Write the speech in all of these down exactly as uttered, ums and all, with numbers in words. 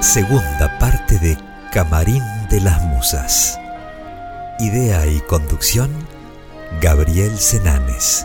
Segunda parte de Camarín de las Musas. Idea y conducción, Gabriel Senanes.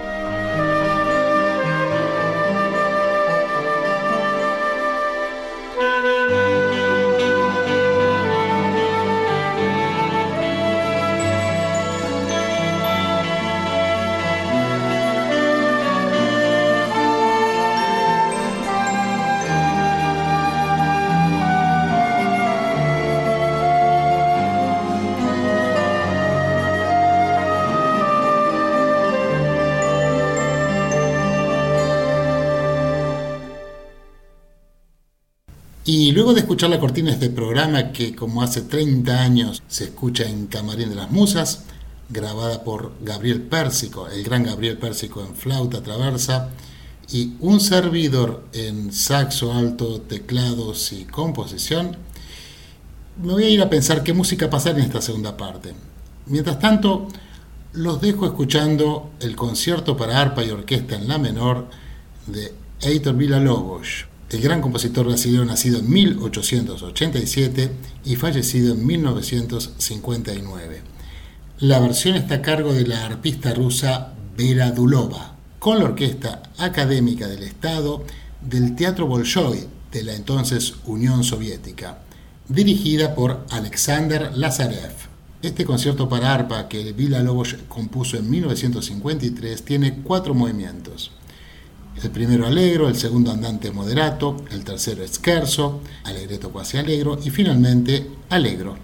Y luego de escuchar la cortina de este programa que como hace treinta años se escucha en Camarín de las Musas, grabada por Gabriel Pérsico, el gran Gabriel Pérsico en flauta traversa, y un servidor en saxo alto, teclados y composición, me voy a ir a pensar qué música pasar en esta segunda parte. Mientras tanto, los dejo escuchando el concierto para arpa y orquesta en la menor de Heitor Villa-Lobos, el gran compositor brasileño nacido en mil ochocientos ochenta y siete y fallecido en mil novecientos cincuenta y nueve. La versión está a cargo de la arpista rusa Vera Dulova, con la Orquesta Académica del Estado del Teatro Bolshoi de la entonces Unión Soviética, dirigida por Alexander Lazarev. Este concierto para arpa que Villa-Lobos compuso en mil novecientos cincuenta y tres tiene cuatro movimientos. El primero allegro, el segundo andante moderato, el tercero scherzo, allegretto quasi allegro y finalmente allegro.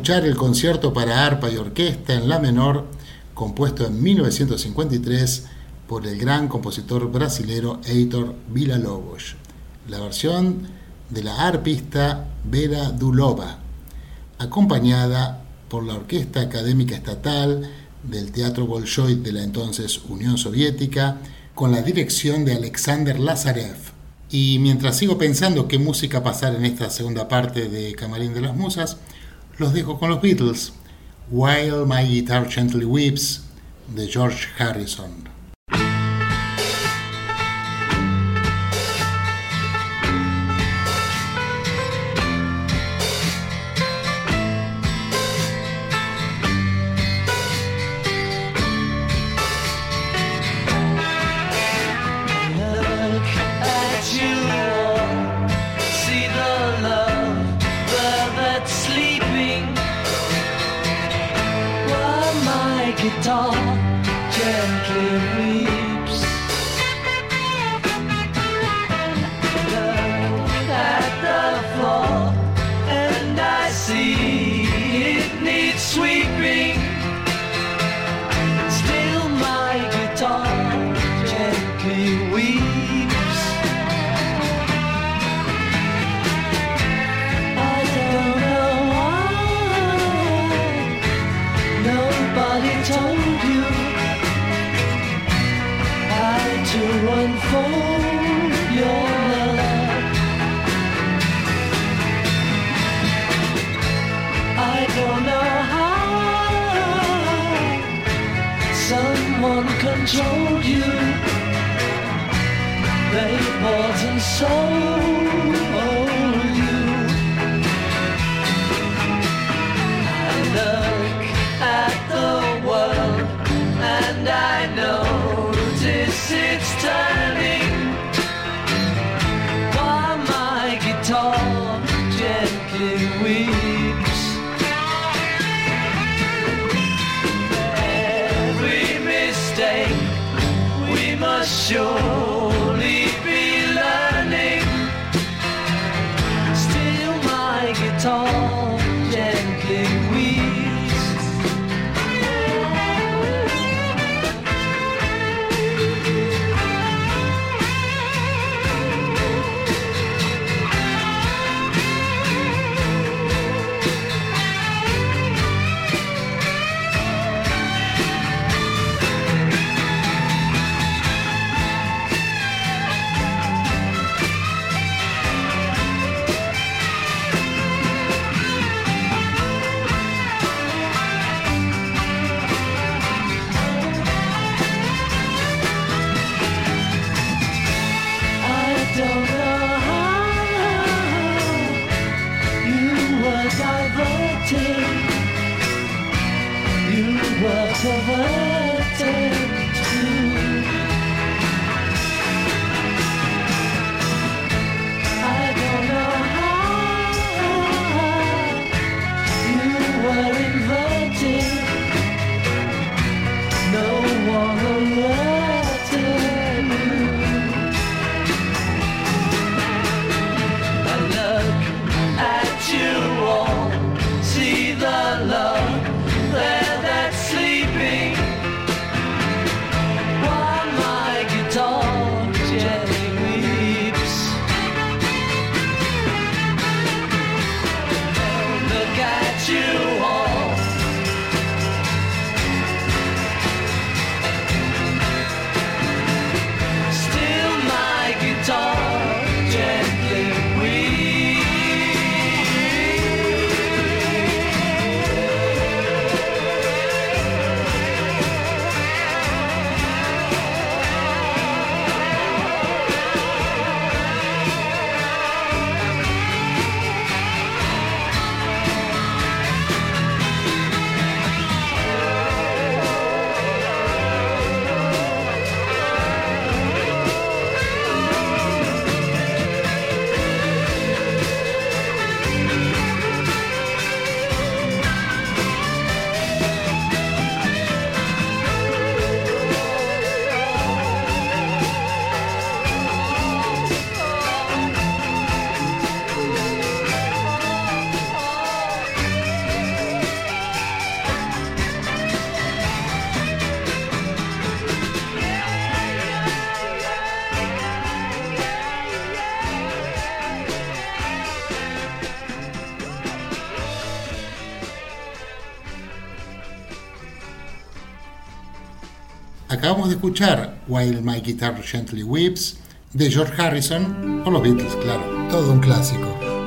escuchar el concierto para arpa y orquesta en la menor, compuesto en mil novecientos cincuenta y tres por el gran compositor brasilero Heitor Villa-Lobos. La versión de la arpista Vera Dulova, acompañada por la Orquesta Académica Estatal del Teatro Bolshoi de la entonces Unión Soviética, con la dirección de Alexander Lazarev. Y mientras sigo pensando qué música pasar en esta segunda parte de Camarín de las Musas, los dejo con los Beatles, While My Guitar Gently Weeps, de George Harrison. Guitar gently weeps. Look at the floor and I see it needs sweeping. Still my guitar gently weeps. I don't know why nobody told you how to unfold your love. I don't know how someone controlled you. They bought and sold you. I look at the world and I notice it's turning while my guitar gently weeps. Every mistake we must surely be learning. Still my guitar gently weeps. See the love there that's sleeping Acabamos de escuchar While My Guitar Gently Weeps de George Harrison por los Beatles, claro, todo un clásico.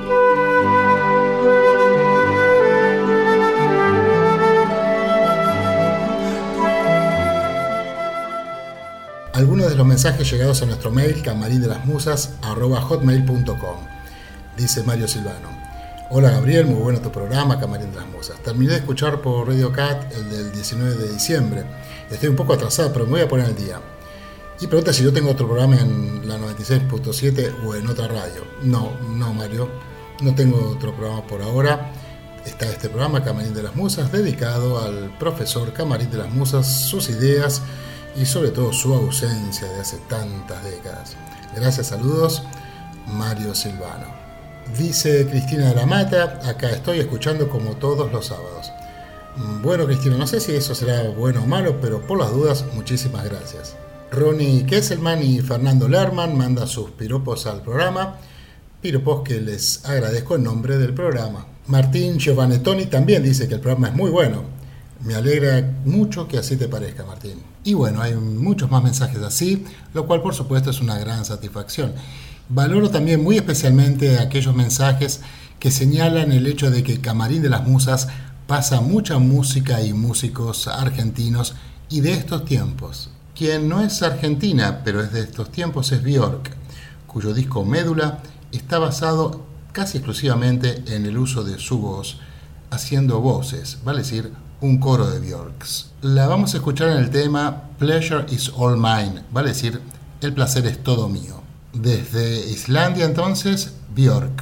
Algunos de los mensajes llegados a nuestro mail camarindelasmusas arroba hotmail punto com. Dice Mario Silvano: hola Gabriel, muy bueno tu programa Camarín de las Musas. Terminé de escuchar por Radio Cat el del diecinueve de diciembre. Estoy un poco atrasado, pero me voy a poner al día. Y pregunta si yo tengo otro programa en la noventa y seis punto siete o en otra radio. No, no Mario, no tengo otro programa por ahora. Está este programa Camarín de las Musas, dedicado al profesor Camarín de las Musas, sus ideas y sobre todo su ausencia de hace tantas décadas. Gracias, saludos, Mario Silvano. Dice Cristina de la Mata: acá estoy escuchando como todos los sábados. Bueno, Cristina, no sé si eso será bueno o malo, pero por las dudas, muchísimas gracias. Ronnie Kesselman y Fernando Lerman mandan sus piropos al programa, piropos que les agradezco en nombre del programa. Martín Giovanettoni también dice que el programa es muy bueno. Me alegra mucho que así te parezca, Martín. Y bueno, hay muchos más mensajes así, lo cual por supuesto es una gran satisfacción. Valoro también muy especialmente aquellos mensajes que señalan el hecho de que Camarín de las Musas pasa mucha música y músicos argentinos y de estos tiempos. Quien no es argentina, pero es de estos tiempos, es Björk, cuyo disco Médula está basado casi exclusivamente en el uso de su voz, haciendo voces, vale decir, un coro de Björks. La vamos a escuchar en el tema Pleasure is All Mine, vale decir, el placer es todo mío. Desde Islandia entonces, Björk.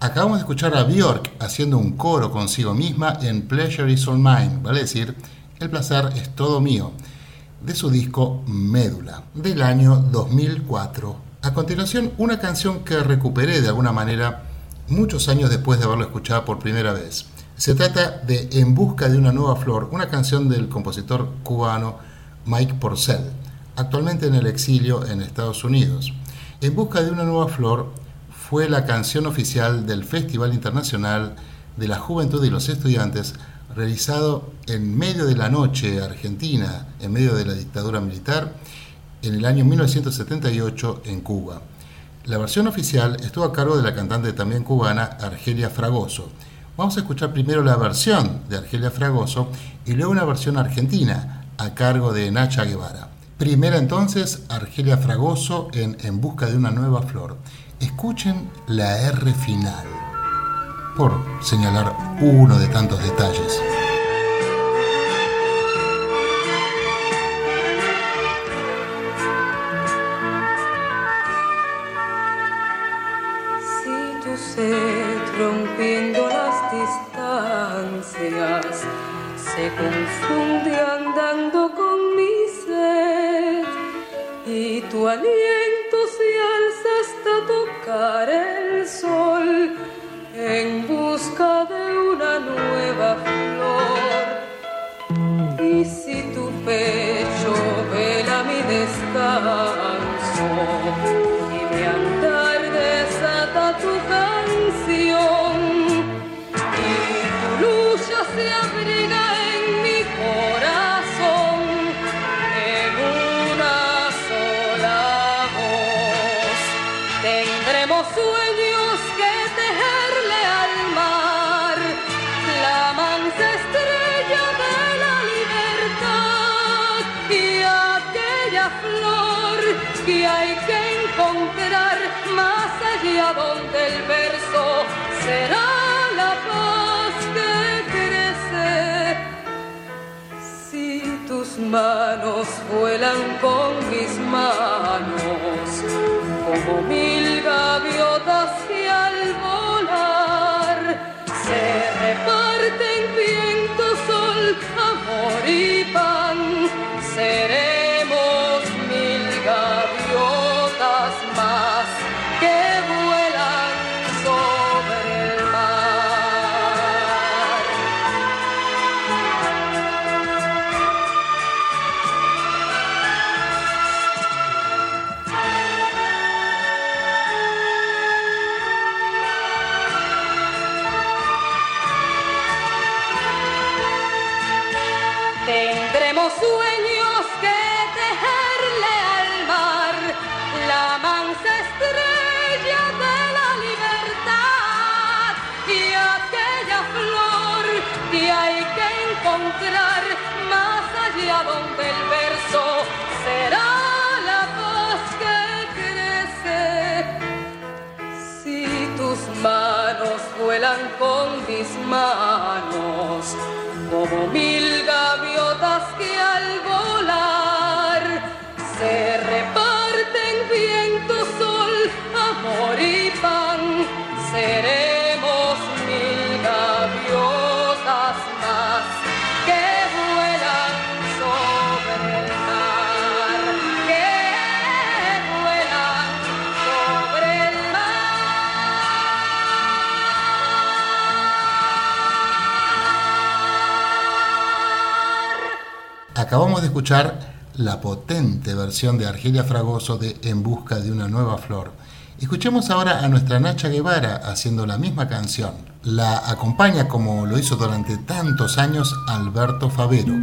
Acabamos de escuchar a Björk haciendo un coro consigo misma en Pleasure is All Mine, vale decir, el placer es todo mío, de su disco Médula, del año dos mil cuatro. A continuación, una canción que recuperé de alguna manera muchos años después de haberla escuchado por primera vez. Se trata de En busca de una nueva flor, una canción del compositor cubano Mike Porcel, actualmente en el exilio en Estados Unidos. En busca de una nueva flor fue la canción oficial del Festival Internacional de la Juventud y los Estudiantes, realizado en medio de la noche argentina, en medio de la dictadura militar, en el año mil novecientos setenta y ocho en Cuba. La versión oficial estuvo a cargo de la cantante también cubana Argelia Fragoso. Vamos a escuchar primero la versión de Argelia Fragoso y luego una versión argentina a cargo de Nacha Guevara. Primera entonces, Argelia Fragoso en En busca de una nueva flor. Escuchen la R final, por señalar uno de tantos detalles. Si tu sed, rompiendo las distancias, se confunde andando con mi sed, y tu aliento se alza hasta tocar el sol en busca de una nueva flor. Y si tu pecho vela mi descanso y mi andar desata tu canción, y tu lucha se abriga en mi corazón en una sola voz, tendremos sueños que tejerle al mar, la mansa estrella de la libertad, y aquella flor que hay que encontrar más allá donde el verso será la paz que crece. Si tus manos vuelan con mis manos, como mil gaviotas que al volar se reparten viento, sol, amor y pan, seremos mil gaviotas más que vuelan sobre el mar. Tendremos sueños que tejerle al mar, la mansa estrella de la libertad, y aquella flor que hay que encontrar más allá donde el verso será la paz que crece. Si tus manos vuelan con mis manos, como mil gaviotas que al volar se reparten viento, sol, amor y pan, seremos mil gaviotas más que vuelan sobre el mar, que vuelan sobre el Acabamos de escuchar la potente versión de Argelia Fragoso de En busca de una nueva flor. Escuchemos ahora a nuestra Nacha Guevara haciendo la misma canción. La acompaña, como lo hizo durante tantos años, Alberto Favero.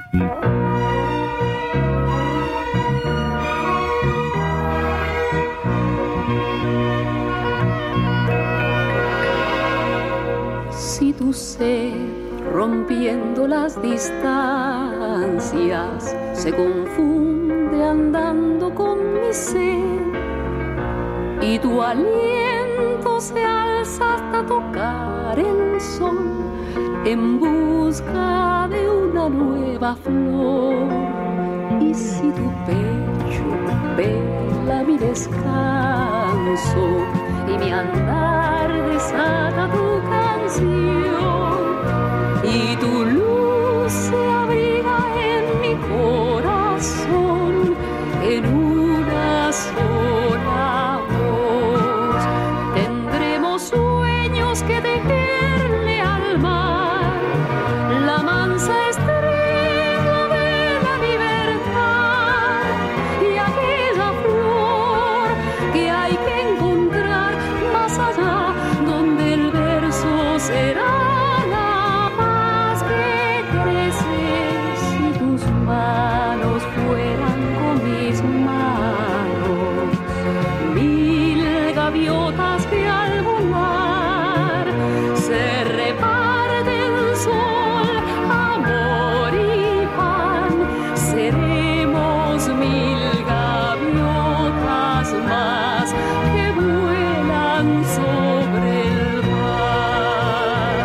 Si tu sed, rompiendo las distancias, se confunde andando con mi sed, y tu aliento se alza hasta tocar el sol en busca de una nueva flor. Y si tu pecho vela mi descanso y mi andar de desata tu canción y tu luz se abriga en mi corazón en una sola voz. Tendremos sueños que tejerle al mar, la mansa estrella de la libertad y aquella flor que hay que encontrar más allá, donde el verso será la paz que crece. Si tus manos fueran con mis manos, mil gaviotas que al volar se reparten sol, amor y pan, seremos mil gaviotas más que vuelan sobre el mar.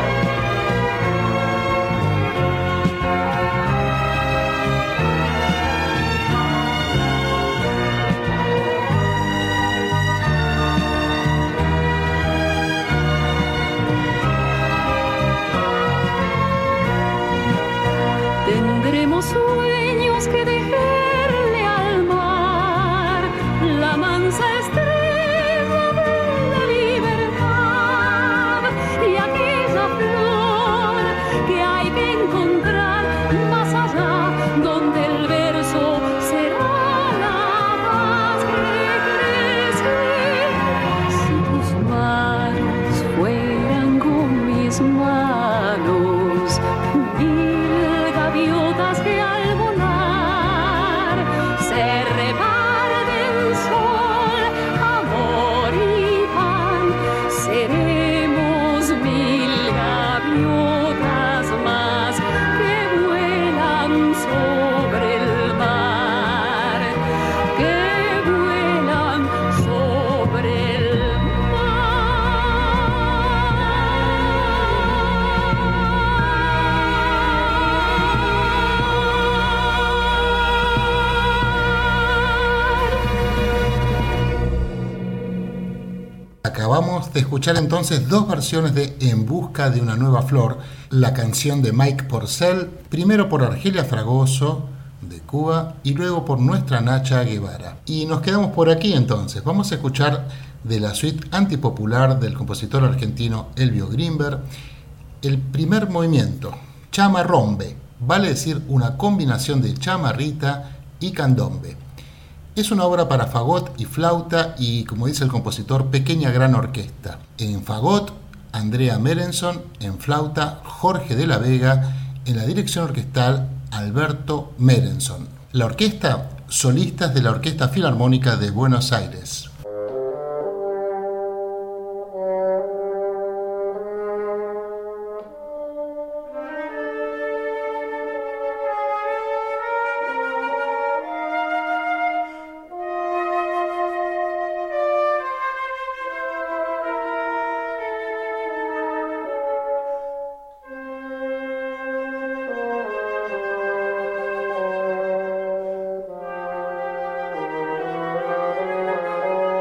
Tendremos sueños que dejarle al mar, la mansa estrella de la libertad y aquella flor que hay que encontrar más allá, donde el verso será la paz que crece. Si tus manos fueran con mis manos, mil gaviotas que al volar se reparten sol, amor y pan, seremos mil gaviotas más que vuelan sobre el mar, que vuelan sobre el Acabamos de escuchar entonces dos versiones de En busca de una nueva flor, la canción de Mike Porcel, primero por Argelia Fragoso de Cuba y luego por nuestra Nacha Guevara. Y nos quedamos por aquí entonces. Vamos a escuchar de la suite antipopular del compositor argentino Elvio Greenberg el primer movimiento, chamarrombe, vale decir una combinación de chamarrita y candombe. Es una obra para fagot y flauta y, como dice el compositor, pequeña gran orquesta. En fagot, Andrea Merenson; en flauta, Jorge de la Vega; en la dirección orquestal, Alberto Merenson. La orquesta, solistas de la Orquesta Filarmónica de Buenos Aires. Thank you.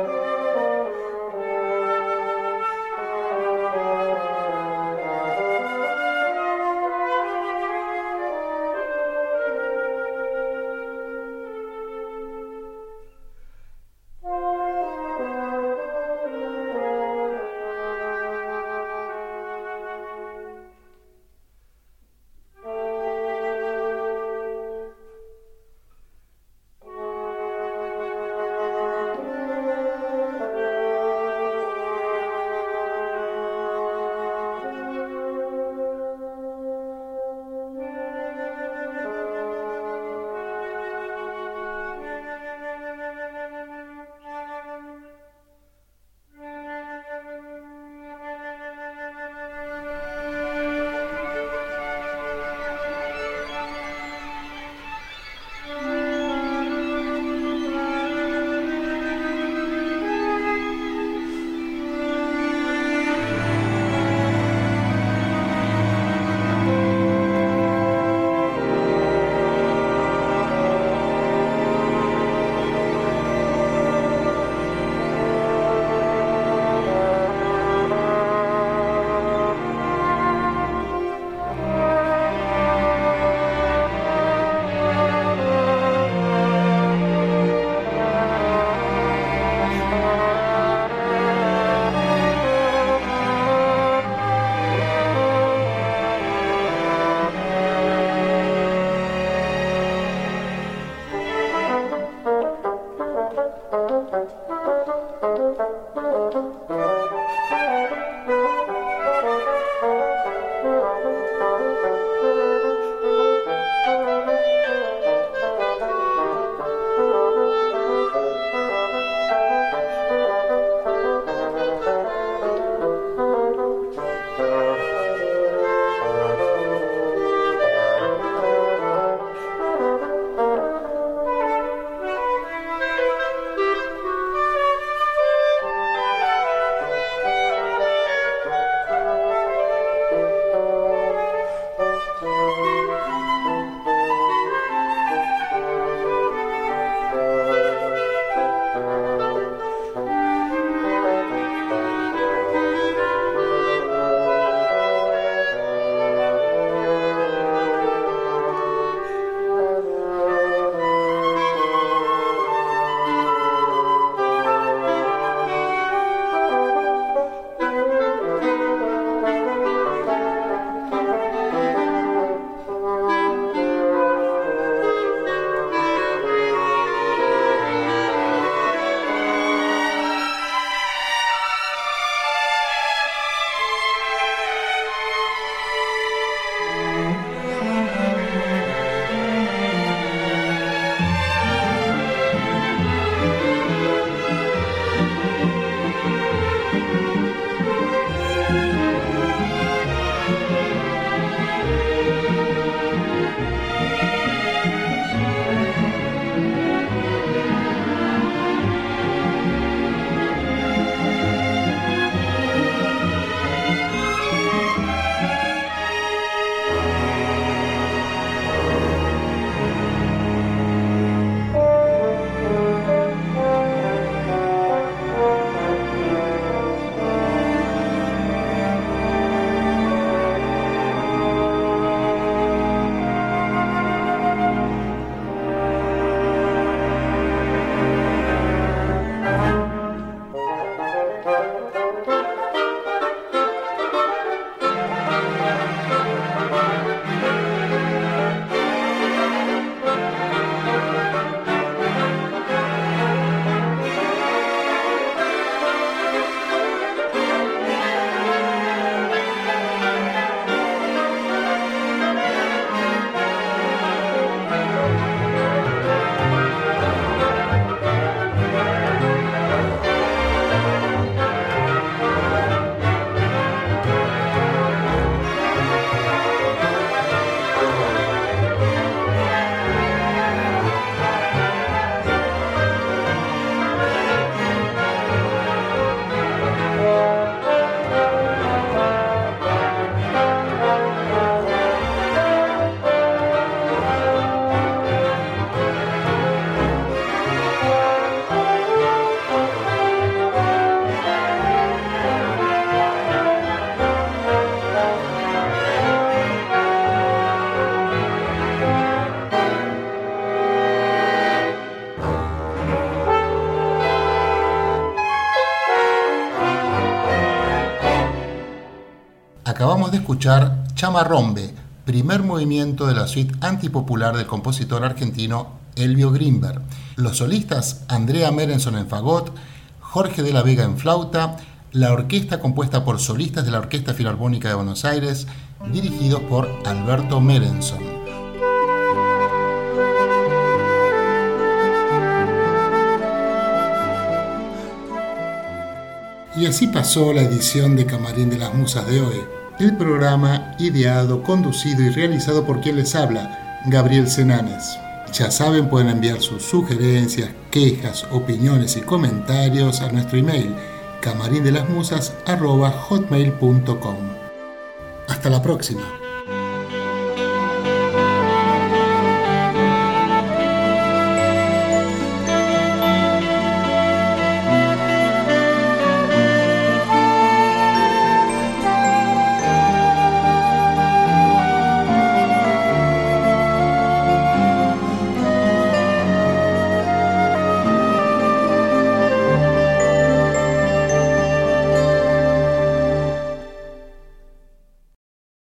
Acabamos de escuchar Chamarrombe, primer movimiento de la suite antipopular del compositor argentino Elvio Grimberg. Los solistas Andrea Merenson en fagot, Jorge de la Vega en flauta, la orquesta compuesta por solistas de la Orquesta Filarmónica de Buenos Aires, dirigidos por Alberto Merenson. Y así pasó la edición de Camarín de las Musas de hoy. El programa ideado, conducido y realizado por quien les habla, Gabriel Senanes. Ya saben, pueden enviar sus sugerencias, quejas, opiniones y comentarios a nuestro email camarindelasmusas arroba hotmail punto com. Hasta la próxima.